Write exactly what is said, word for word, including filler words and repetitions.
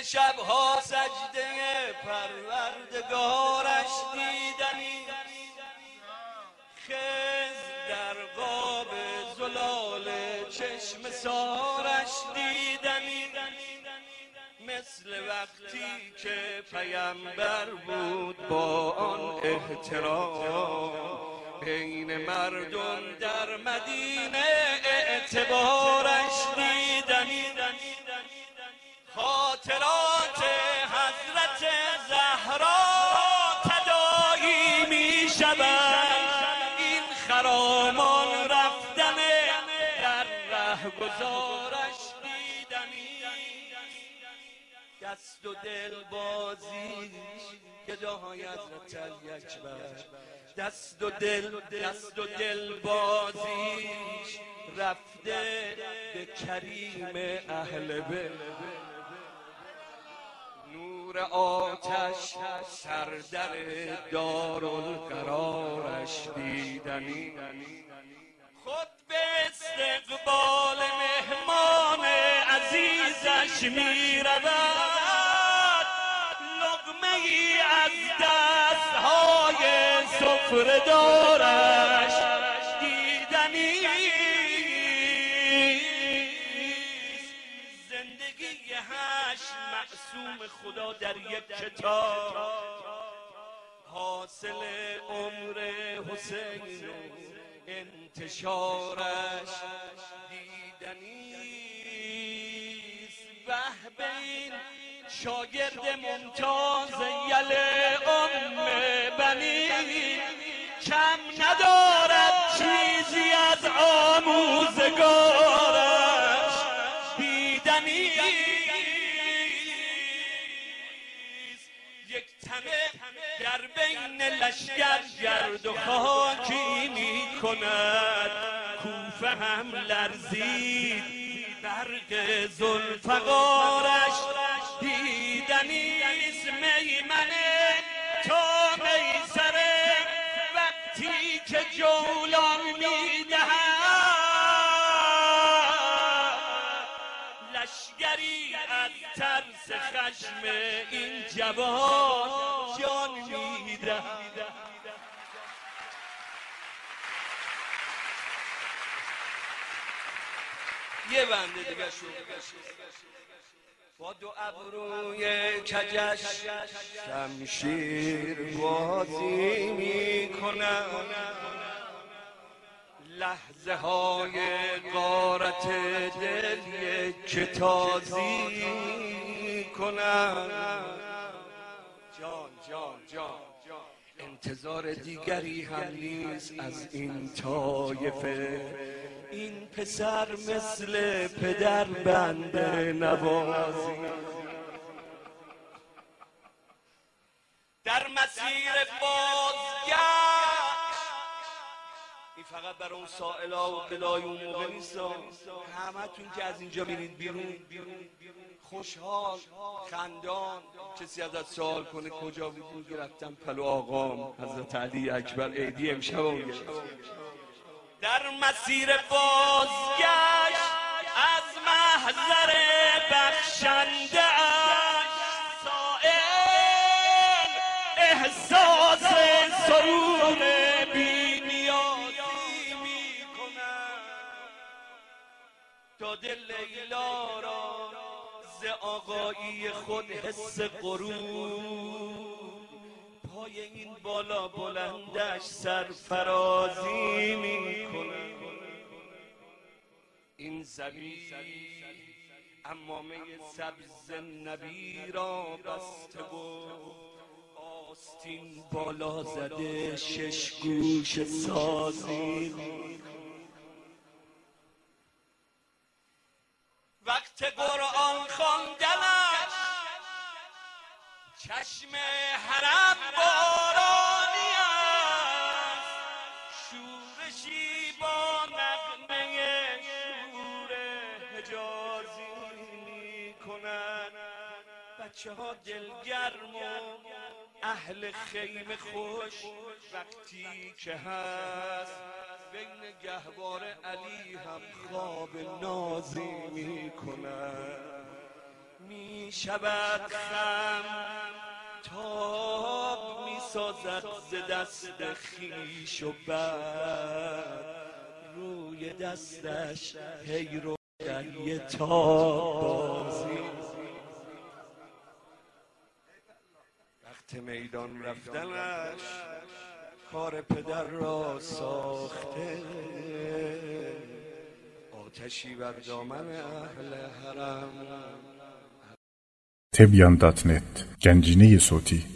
شبها سجده پروردگارش دیدنی، خضر در قاب زلال چشم سارش دیدنی، مثل وقتی که پیامبر بود با آن احترام بین مردم در مدینه اعتبارش دیدنی، خاطرات حضرت زهرا تداعی می شود، این خرامان رفتن در رهگذارش دیدنی، دست و دل بازیش گداهای حضرت علی اکبر، دست و دل دست و دل بازیش رفته به کریم اهل بیت، نور آتش سر در دارالقرارش دیدنی، خود به استقبال مهمان عزیزش می رود، لقمه ای از دستهای سفره دارش دیدنی، زندگی هشت معصوم خدا در یک کتاب، حاصل عمر حسین انتشارش دیدنیست. به بین شاگرد ممتاز یل ام بنی کم ندارد چیزی از آموزگارش دیدنیست. یک تمه در بین لشکر گرد و خاکی می کند، کوفه هم لرزید برق ذوالفقارش دیدنیست. میمنه تا میسره وقتی که جولان میدهد، لشکری از ترس خشم این جوان جان میدهد. یه بنده دیگه شو با دو ابروی کجش شمشیر بازی میکنم، لحظه های غارت دل یک تازی کنم. جان جان جان انتظار دیگری هم نیست از این طایفه، این پسر مثل پدر بنده نوازی، در مسیر بازگشت این فقط برای اون سائلا و قلای اون موقع نیست، همه تون که از اینجا میرید بیرون خوشحال خندان، کسی ازت سوال کنه کجا بودی؟ رفتم پلو آقام حضرت علی اکبر عیدی امشب. در مسیر بازگشت از محضر بخشنده اش سائل احساس سرور بی نیازی می کند، تا دل لیلا را ز آقایی خود حس غرور، پای این بالا بلندش سرفرازی می کند. این زبی عمامه سبز نبی را بسته و آستین بالا زده شش گوش سازی می کند. وقت قرآن خواندنش چشم حرم بارانی است، شورشی با نغمه شور حجازی می کنند. بچه ها دلگرم و اهل خیمه خوش وقتی که هست، بین گهواره علی هم خواب نازی می کنند. می شود خم تاب می سازد ز دست خویش و بعد روی دستش هی رو دری تاب بازی. وقت میدان رفتنش کار پدر را ساخته، آتشی بر دامن اهل حرم. تبیان دات نت گنجینه صوتی